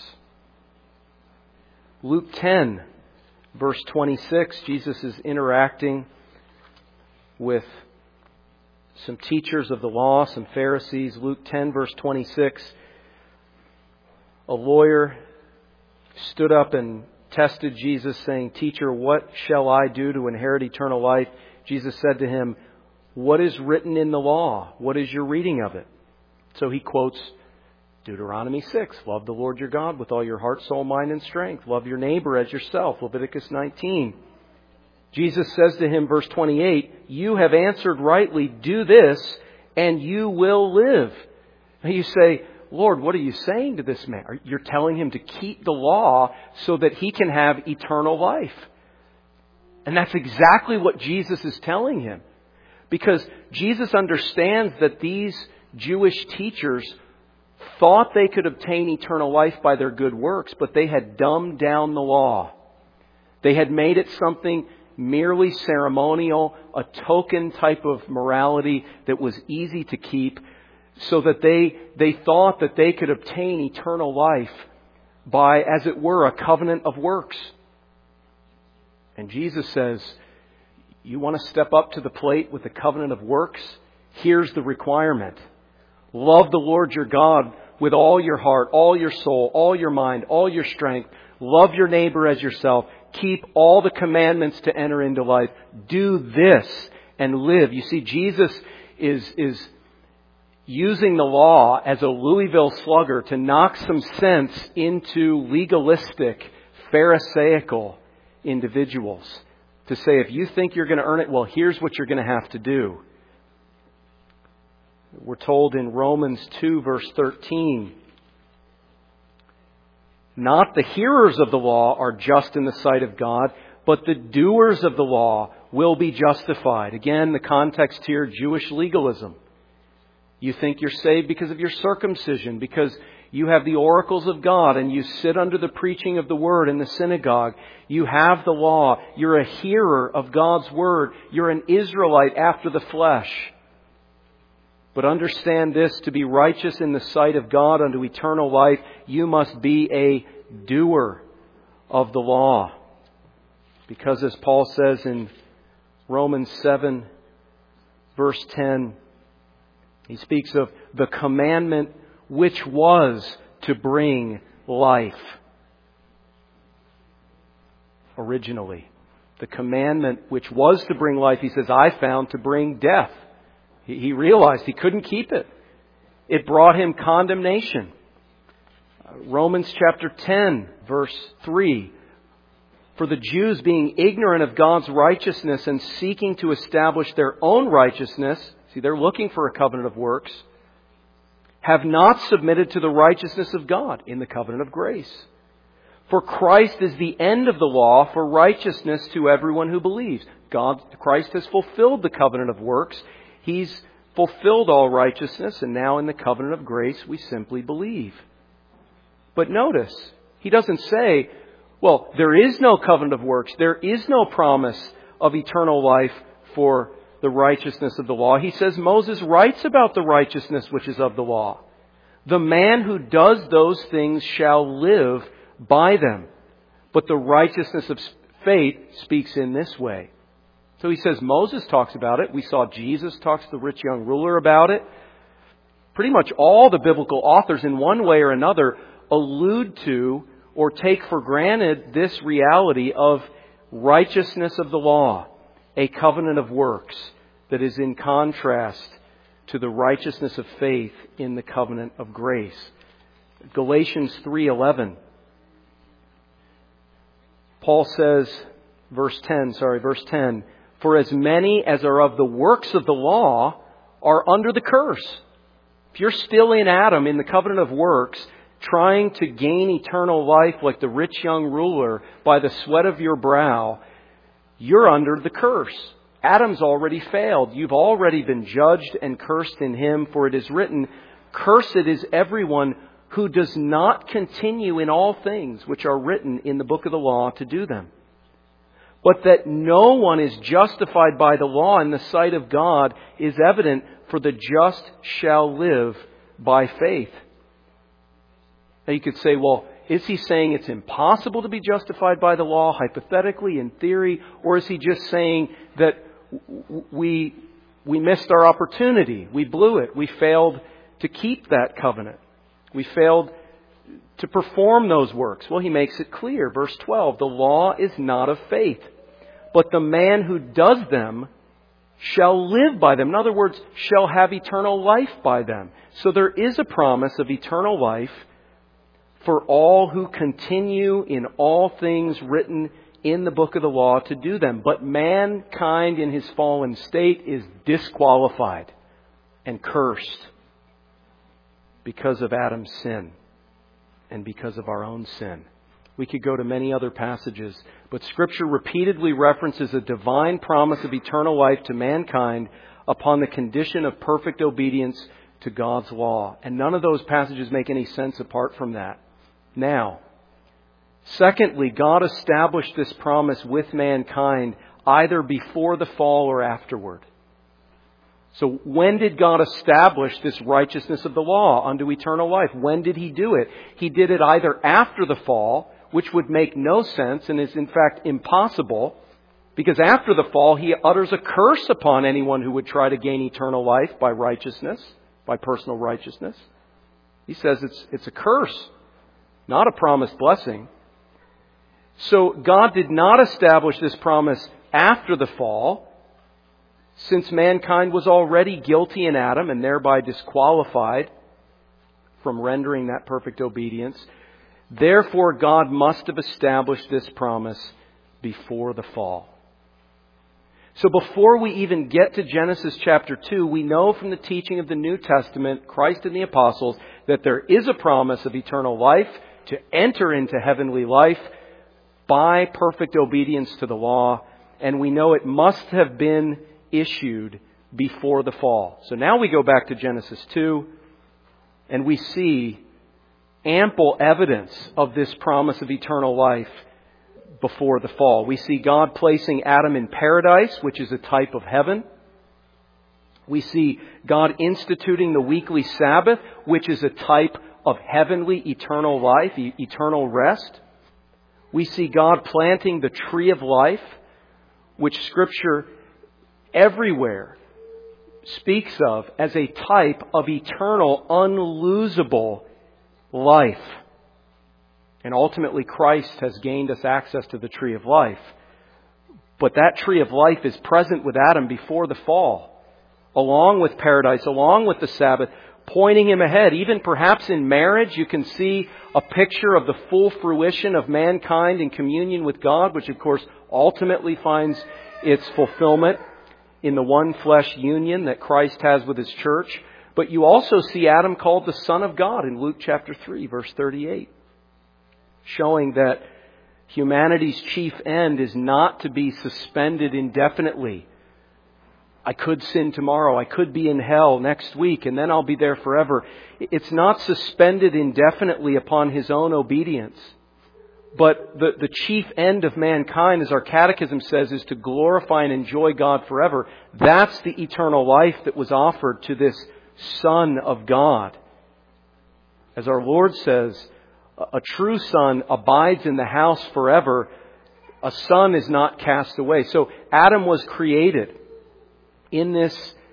Luke 10, verse 26, Jesus is interacting with some teachers of the law, some Pharisees. Luke 10, verse 26, a lawyer stood up and tested Jesus, saying, "Teacher, what shall I do to inherit eternal life?" Jesus said to him, "What is written in the law? What is your reading of it?" So he quotes Deuteronomy 6, love the Lord your God with all your heart, soul, mind, and strength. Love your neighbor as yourself. Leviticus 19. Jesus says to him, verse 28, "You have answered rightly. Do this, and you will live." Now you say, "Lord, what are you saying to this man?" You're telling him to keep the law so that he can have eternal life. And that's exactly what Jesus is telling him. Because Jesus understands that these Jewish teachers thought they could obtain eternal life by their good works, but they had dumbed down the law. They had made it something merely ceremonial, a token type of morality that was easy to keep, so that they thought that they could obtain eternal life by, as it were, a covenant of works. And Jesus says, you want to step up to the plate with the covenant of works? Here's the requirement. Love the Lord your God with all your heart, all your soul, all your mind, all your strength. Love your neighbor as yourself. Keep all the commandments to enter into life. Do this and live. You see, Jesus is using the law as a Louisville Slugger to knock some sense into legalistic, Pharisaical individuals. To say, if you think you're going to earn it, well, here's what you're going to have to do. We're told in Romans 2, verse 13, "Not the hearers of the law are just in the sight of God, but the doers of the law will be justified." Again, the context here, Jewish legalism. You think you're saved because of your circumcision, because you have the oracles of God and you sit under the preaching of the Word in the synagogue. You have the law. You're a hearer of God's Word. You're an Israelite after the flesh. But understand this, to be righteous in the sight of God unto eternal life, you must be a doer of the law. Because as Paul says in Romans 7, verse 10, he speaks of the commandment which was to bring life. Originally, the commandment which was to bring life, he says, I found to bring death. He realized he couldn't keep it. It brought him condemnation. Romans chapter 10, verse 3. "For the Jews, being ignorant of God's righteousness and seeking to establish their own righteousness," see, they're looking for a covenant of works, "have not submitted to the righteousness of God in the covenant of grace. For Christ is the end of the law for righteousness to everyone who believes." Christ has fulfilled the covenant of works. He's fulfilled all righteousness, and now in the covenant of grace we simply believe. But notice, he doesn't say, well, there is no covenant of works. There is no promise of eternal life for the righteousness of the law. He says Moses writes about the righteousness which is of the law. "The man who does those things shall live by them. But the righteousness of faith speaks in this way. So he says Moses talks about it. We saw Jesus talks to the rich young ruler about it. Pretty much all the biblical authors in one way or another allude to or take for granted this reality of righteousness of the law, a covenant of works that is in contrast to the righteousness of faith in the covenant of grace. Galatians 3:11. Paul says, verse 10, "For as many as are of the works of the law are under the curse." If you're still in Adam, in the covenant of works, trying to gain eternal life like the rich young ruler by the sweat of your brow, you're under the curse. Adam's already failed. You've already been judged and cursed in him, for it is written, "Cursed is everyone who does not continue in all things which are written in the book of the law to do them." But that no one is justified by the law in the sight of God is evident, for the just shall live by faith. Now you could say, well, is he saying it's impossible to be justified by the law, hypothetically, in theory? Or is he just saying that we missed our opportunity, we blew it, we failed to keep that covenant, we failed to perform those works? Well, he makes it clear. Verse 12, "The law is not of faith, but the man who does them shall live by them." In other words, shall have eternal life by them. So there is a promise of eternal life for all who continue in all things written in the book of the law to do them. But mankind in his fallen state is disqualified and cursed because of Adam's sin and because of our own sin. We could go to many other passages, but Scripture repeatedly references a divine promise of eternal life to mankind upon the condition of perfect obedience to God's law. And none of those passages make any sense apart from that. Now, secondly, God established this promise with mankind either before the fall or afterward. So when did God establish this righteousness of the law unto eternal life? When did He do it? He did it either after the fall, which would make no sense and is in fact impossible, because after the fall He utters a curse upon anyone who would try to gain eternal life by righteousness, by personal righteousness. He says it's a curse, not a promised blessing. So God did not establish this promise after the fall, since mankind was already guilty in Adam and thereby disqualified from rendering that perfect obedience. Therefore, God must have established this promise before the fall. So before we even get to Genesis chapter 2, we know from the teaching of the New Testament, Christ and the apostles, that there is a promise of eternal life to enter into heavenly life by perfect obedience to the law. And we know it must have been issued before the fall. So now we go back to Genesis 2 and we see ample evidence of this promise of eternal life before the fall. We see God placing Adam in paradise, which is a type of heaven. We see God instituting the weekly Sabbath, which is a type of heavenly eternal life, eternal rest. We see God planting the tree of life, which Scripture everywhere speaks of as a type of eternal, unlosable life. And ultimately Christ has gained us access to the tree of life. But that tree of life is present with Adam before the fall, along with paradise, along with the Sabbath, pointing him ahead. Even perhaps in marriage, you can see a picture of the full fruition of mankind in communion with God, which of course ultimately finds its fulfillment in the one flesh union that Christ has with His church. But you also see Adam called the Son of God in Luke chapter 3, verse 38, showing that humanity's chief end is not to be suspended indefinitely. I could sin tomorrow, I could be in hell next week, and then I'll be there forever. It's not suspended indefinitely upon his own obedience. But the chief end of mankind, as our catechism says, is to glorify and enjoy God forever. That's the eternal life that was offered to this Son of God. As our Lord says, a true son abides in the house forever. A son is not cast away. So Adam was created in this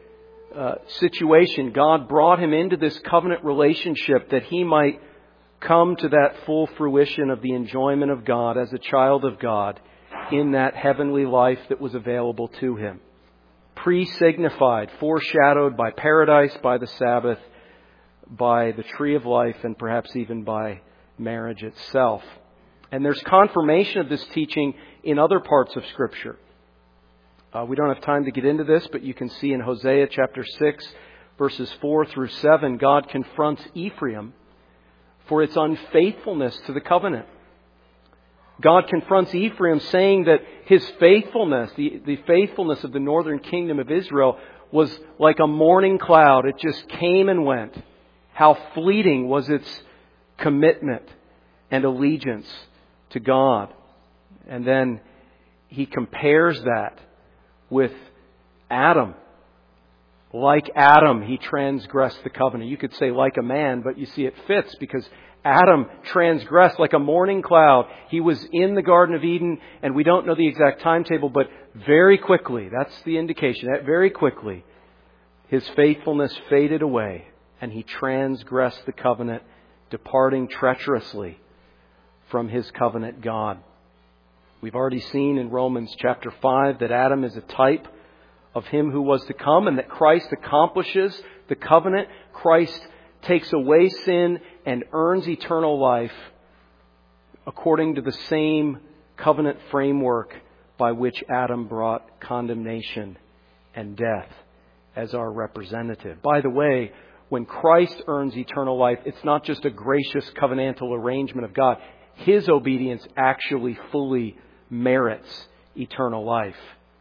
situation. God brought him into this covenant relationship that he might come to that full fruition of the enjoyment of God as a child of God in that heavenly life that was available to him. Pre-signified, foreshadowed by paradise, by the Sabbath, by the tree of life, and perhaps even by marriage itself. And there's confirmation of this teaching in other parts of Scripture. We don't have time to get into this, but you can see in Hosea chapter 6, verses 4 through 7, God confronts Ephraim for its unfaithfulness to the covenant. God confronts Ephraim saying that his faithfulness, the faithfulness of the northern kingdom of Israel, was like a morning cloud. It just came and went. How fleeting was its commitment and allegiance to God. And then he compares that with Adam. Like Adam, he transgressed the covenant. You could say like a man, but you see it fits because Adam transgressed like a morning cloud. He was in the Garden of Eden, and we don't know the exact timetable, but very quickly, that's the indication, that very quickly, his faithfulness faded away, and he transgressed the covenant, departing treacherously from his covenant God. We've already seen in Romans chapter 5 that Adam is a type of him who was to come, and that Christ accomplishes the covenant. Christ takes away sin and earns eternal life according to the same covenant framework by which Adam brought condemnation and death as our representative. By the way, when Christ earns eternal life, it's not just a gracious covenantal arrangement of God. His obedience actually fully merits eternal life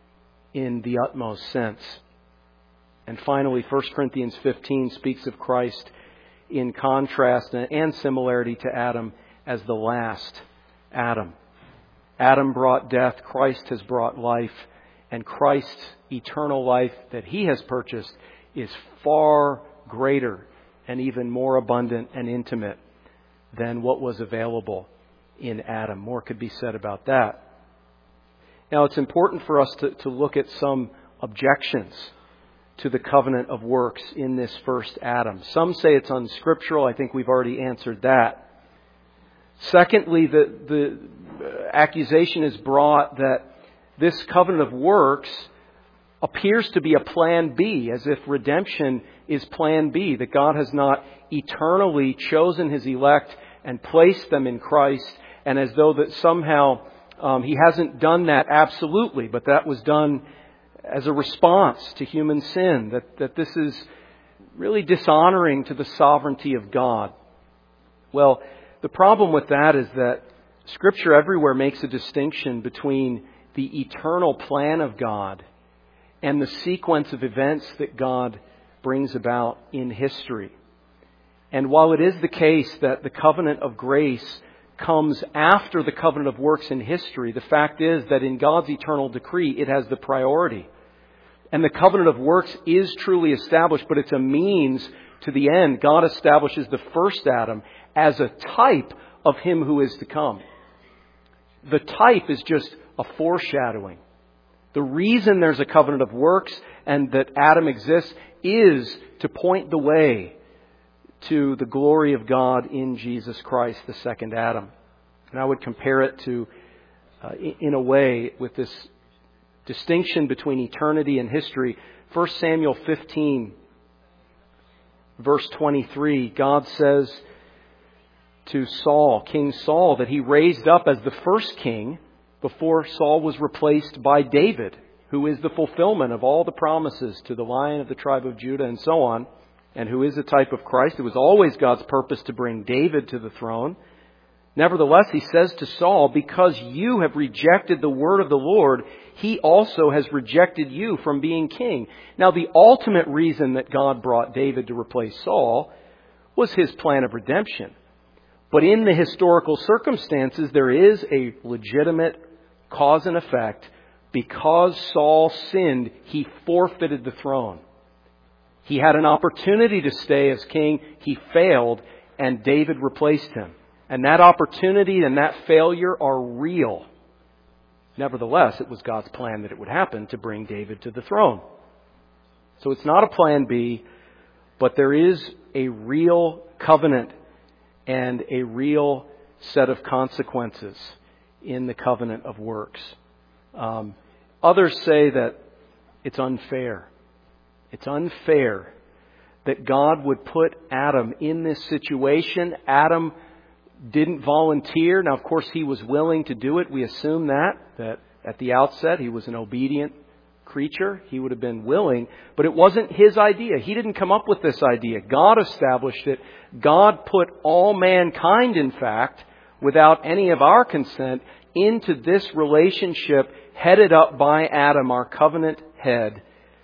in the utmost sense. And finally, 1 Corinthians 15 speaks of Christ in contrast and similarity to Adam as the last Adam. Adam brought death, Christ has brought life, and Christ's eternal life that He has purchased is far greater and even more abundant and intimate than what was available in Adam. More could be said about that. Now, it's important for us to look at some objections to the covenant of works in this first Adam. Some say it's unscriptural. I think we've already answered that. Secondly, the accusation is brought that this covenant of works appears to be a plan B, as if redemption is plan B, that God has not eternally chosen His elect and placed them in Christ, and as though that somehow He hasn't done that absolutely, but that was done as a response to human sin, that this is really dishonoring to the sovereignty of God. Well, the problem with that is that Scripture everywhere makes a distinction between the eternal plan of God and the sequence of events that God brings about in history. And while it is the case that the covenant of grace comes after the covenant of works in history, the fact is that in God's eternal decree, it has the priority. And the covenant of works is truly established, but it's a means to the end. God establishes the first Adam as a type of Him who is to come. The type is just a foreshadowing. The reason there's a covenant of works and that Adam exists is to point the way to the glory of God in Jesus Christ, the second Adam. And I would compare it to, in a way, with this distinction between eternity and history. 1 Samuel 15, verse 23, God says to Saul, King Saul, that He raised up as the first king before Saul was replaced by David, who is the fulfillment of all the promises to the Lion of the tribe of Judah and so on, and who is a type of Christ. It was always God's purpose to bring David to the throne. Nevertheless, He says to Saul, because you have rejected the word of the Lord, He also has rejected you from being king. Now, the ultimate reason that God brought David to replace Saul was His plan of redemption. But in the historical circumstances, there is a legitimate cause and effect. Because Saul sinned, he forfeited the throne. He had an opportunity to stay as king. He failed, and David replaced him. And that opportunity and that failure are real. Nevertheless, it was God's plan that it would happen to bring David to the throne. So it's not a plan B, but there is a real covenant and a real set of consequences in the covenant of works. Others say that it's unfair. It's unfair that God would put Adam in this situation. Adam didn't volunteer. Now, of course, he was willing to do it. We assume that at the outset he was an obedient creature. He would have been willing, but it wasn't his idea. He didn't come up with this idea. God established it. God put all mankind, in fact, without any of our consent, into this relationship headed up by Adam, our covenant head.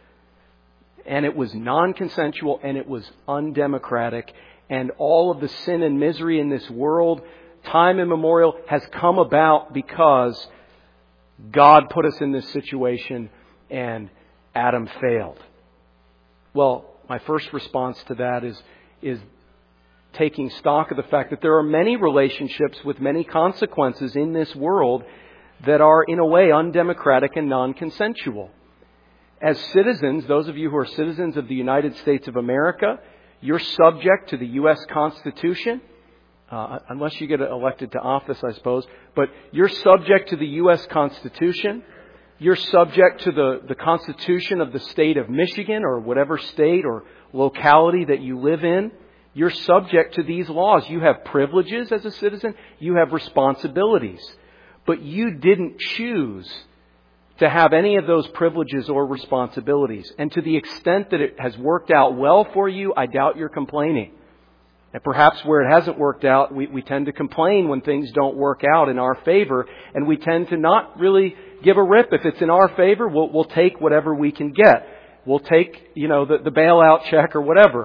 And it was non-consensual and it was undemocratic. And all of the sin and misery in this world, time immemorial, has come about because God put us in this situation and Adam failed. Well, my first response to that is taking stock of the fact that there are many relationships with many consequences in this world that are, in a way, undemocratic and non-consensual. As citizens, those of you who are citizens of the United States of America, you're subject to the U.S. Constitution, unless you get elected to office, I suppose. But you're subject to the U.S. Constitution. You're subject to the Constitution of the state of Michigan or whatever state or locality that you live in. You're subject to these laws. You have privileges as a citizen. You have responsibilities. But you didn't choose to have any of those privileges or responsibilities. And to the extent that it has worked out well for you, I doubt you're complaining. And perhaps where it hasn't worked out, we tend to complain when things don't work out in our favor. And we tend to not really give a rip. If it's in our favor, we'll take whatever we can get. We'll take, the bailout check or whatever.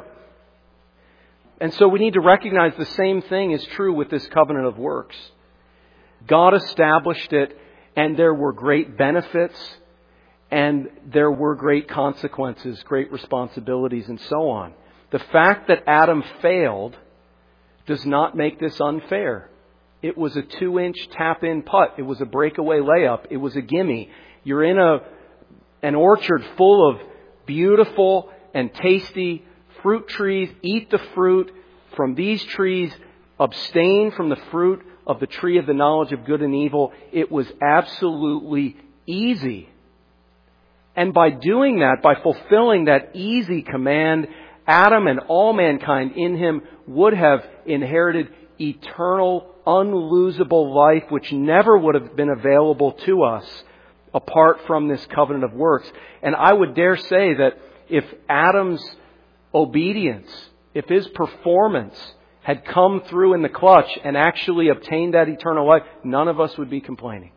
And so we need to recognize the same thing is true with this covenant of works. God established it, and there were great benefits, and there were great consequences, great responsibilities, and so on. The fact that Adam failed does not make this unfair. It was a 2-inch tap-in putt. It was a breakaway layup. It was a gimme. You're in an orchard full of beautiful and tasty fruit trees. Eat the fruit from these trees. Abstain from the fruit of the tree of the knowledge of good and evil. It was absolutely easy. And by doing that, by fulfilling that easy command, Adam and all mankind in him would have inherited eternal, unlosable life, which never would have been available to us apart from this covenant of works. And I would dare say that if Adam's obedience, if his performance had come through in the clutch and actually obtained that eternal life, none of us would be complaining.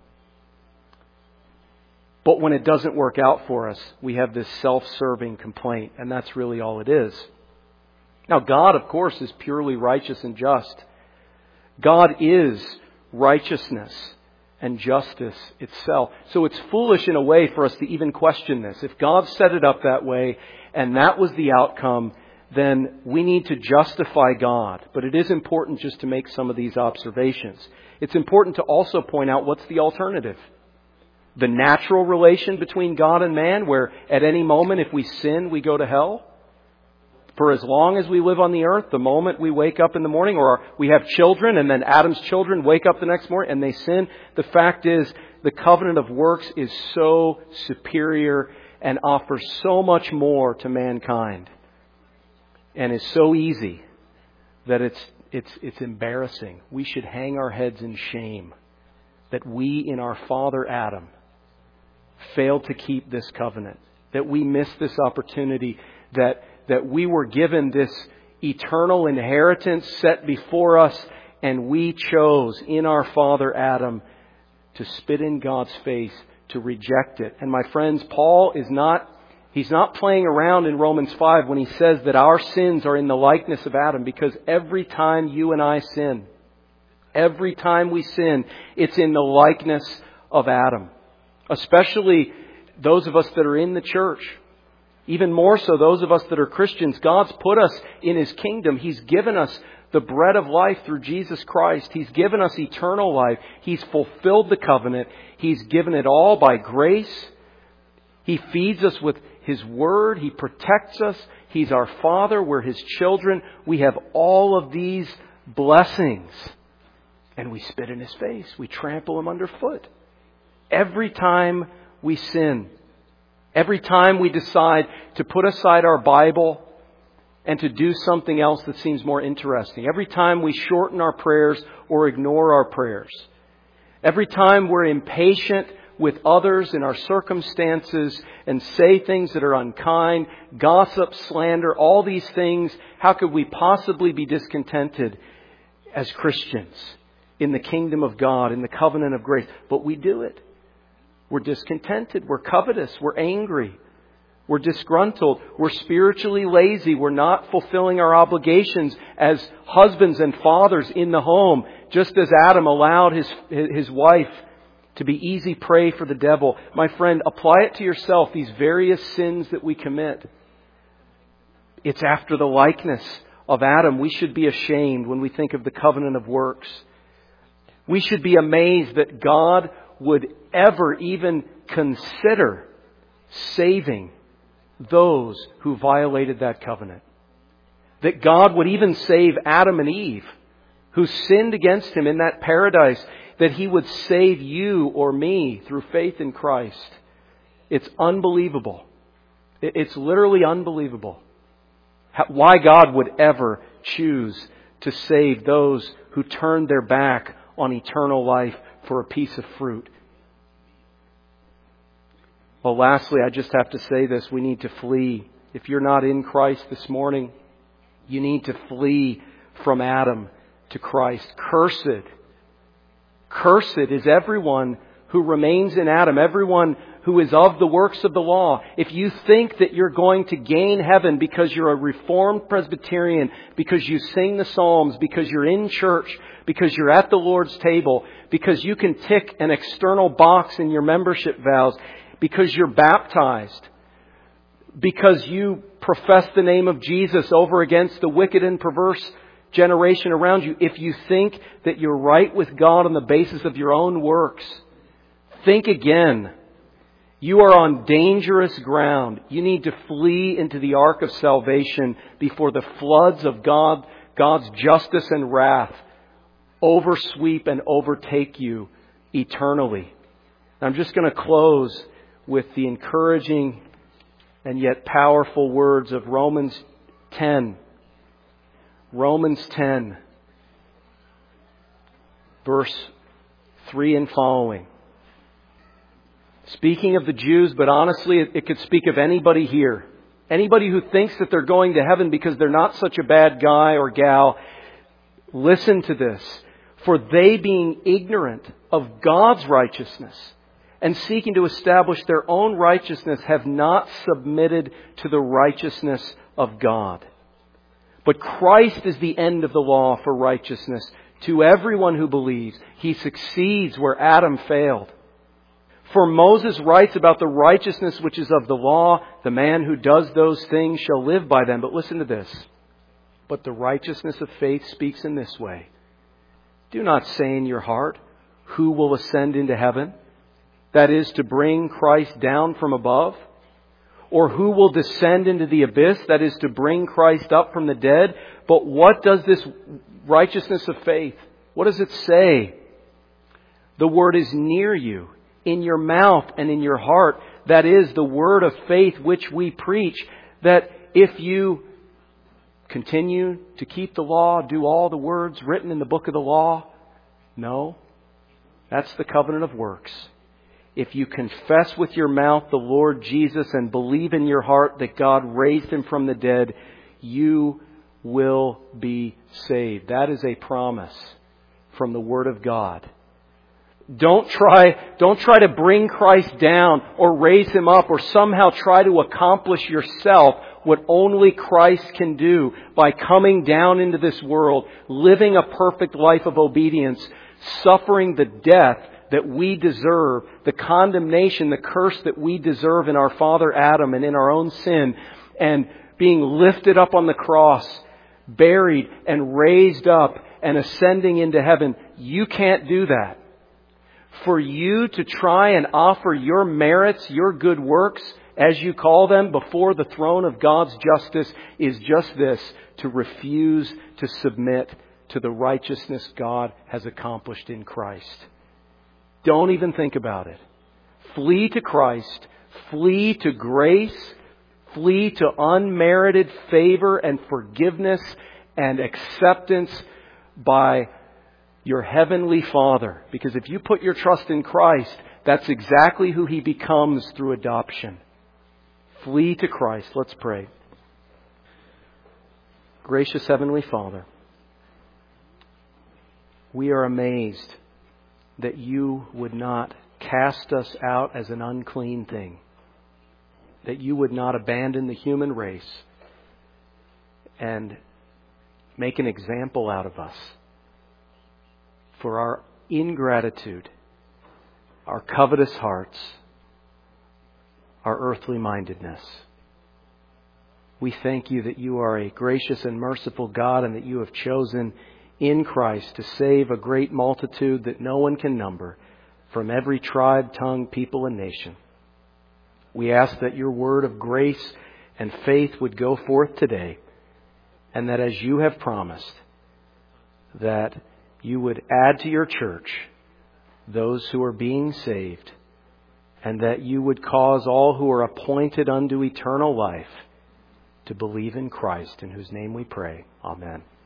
But when it doesn't work out for us, we have this self-serving complaint, and that's really all it is. Now, God, of course, is purely righteous and just. God is righteousness and justice itself. So it's foolish in a way for us to even question this. If God set it up that way and that was the outcome, then we need to justify God. But it is important just to make some of these observations. It's important to also point out what's the alternative. The natural relation between God and man, where at any moment if we sin, we go to hell. For as long as we live on the earth, the moment we wake up in the morning, or we have children and then Adam's children wake up the next morning and they sin, the fact is the covenant of works is so superior and offers so much more to mankind. And is so easy that it's embarrassing. We should hang our heads in shame that we in our father Adam failed to keep this covenant, that we missed this opportunity, that we were given this eternal inheritance set before us, and we chose in our father Adam to spit in God's face, to reject it. And my friends, Paul He's not playing around in Romans 5 when he says that our sins are in the likeness of Adam, because every time you and I sin, every time we sin, it's in the likeness of Adam. Especially those of us that are in the church. Even more so, those of us that are Christians, God's put us in His kingdom. He's given us the bread of life through Jesus Christ. He's given us eternal life. He's fulfilled the covenant. He's given it all by grace. He feeds us with His Word. He protects us. He's our Father. We're His children. We have all of these blessings. And we spit in His face. We trample Him underfoot. Every time we sin, every time we decide to put aside our Bible and to do something else that seems more interesting, every time we shorten our prayers or ignore our prayers, every time we're impatient with others in our circumstances and say things that are unkind, gossip, slander, all these things, how could we possibly be discontented as Christians in the kingdom of God, in the covenant of grace? But we do it. We're discontented. We're covetous. We're angry. We're disgruntled. We're spiritually lazy. We're not fulfilling our obligations as husbands and fathers in the home, just as Adam allowed his wife to be easy prey for the devil. My friend, apply it to yourself, these various sins that we commit. It's after the likeness of Adam. We should be ashamed when we think of the covenant of works. We should be amazed that God would ever even consider saving those who violated that covenant. That God would even save Adam and Eve, who sinned against Him in that paradise, that He would save you or me through faith in Christ. It's unbelievable. It's literally unbelievable. Why God would ever choose to save those who turned their back on eternal life for a piece of fruit. Well, lastly, I just have to say this. We need to flee. If you're not in Christ this morning, you need to flee from Adam to Christ. Cursed is everyone who remains in Adam, everyone who is of the works of the law. If you think that you're going to gain heaven because you're a Reformed Presbyterian, because you sing the Psalms, because you're in church, because you're at the Lord's table, because you can tick an external box in your membership vows, because you're baptized, because you profess the name of Jesus over against the wicked and perverse generation around you, if you think that you're right with God on the basis of your own works, think again. You are on dangerous ground. You need to flee into the ark of salvation before the floods of God's justice and wrath oversweep and overtake you eternally. I'm just going to close with the encouraging and yet powerful words of Romans 10. Romans 10, verse 3 and following. Speaking of the Jews, but honestly, it could speak of anybody here. Anybody who thinks that they're going to heaven because they're not such a bad guy or gal. Listen to this. For they, being ignorant of God's righteousness and seeking to establish their own righteousness, have not submitted to the righteousness of God. But Christ is the end of the law for righteousness to everyone who believes. He succeeds where Adam failed. For Moses writes about the righteousness which is of the law, the man who does those things shall live by them. But listen to this. But the righteousness of faith speaks in this way. Do not say in your heart, who will ascend into heaven? That is, to bring Christ down from above. Or who will descend into the abyss? That is, to bring Christ up from the dead. But what does this righteousness of faith, what does it say? The word is near you, in your mouth and in your heart. That is the word of faith which we preach. That if you continue to keep the law, do all the words written in the book of the law? No. That's the covenant of works. If you confess with your mouth the Lord Jesus and believe in your heart that God raised Him from the dead, you will be saved. That is a promise from the Word of God. Don't try to bring Christ down or raise Him up or somehow try to accomplish yourself what only Christ can do by coming down into this world, living a perfect life of obedience, suffering the death that we deserve, the condemnation, the curse that we deserve in our father Adam and in our own sin, and being lifted up on the cross, buried and raised up and ascending into heaven. You can't do that. For you to try and offer your merits, your good works, as you call them, before the throne of God's justice is just this: to refuse to submit to the righteousness God has accomplished in Christ. Don't even think about it. Flee to Christ. Flee to grace. Flee to unmerited favor and forgiveness and acceptance by your Heavenly Father. Because if you put your trust in Christ, that's exactly who He becomes through adoption. Flee to Christ. Let's pray. Gracious Heavenly Father, we are amazed that You would not cast us out as an unclean thing, that You would not abandon the human race and make an example out of us for our ingratitude, our covetous hearts, our earthly mindedness. We thank You that You are a gracious and merciful God, and that You have chosen in Christ to save a great multitude that no one can number from every tribe, tongue, people, and nation. We ask that Your word of grace and faith would go forth today, and that as You have promised, that You would add to Your church those who are being saved, and that You would cause all who are appointed unto eternal life to believe in Christ, in whose name we pray. Amen.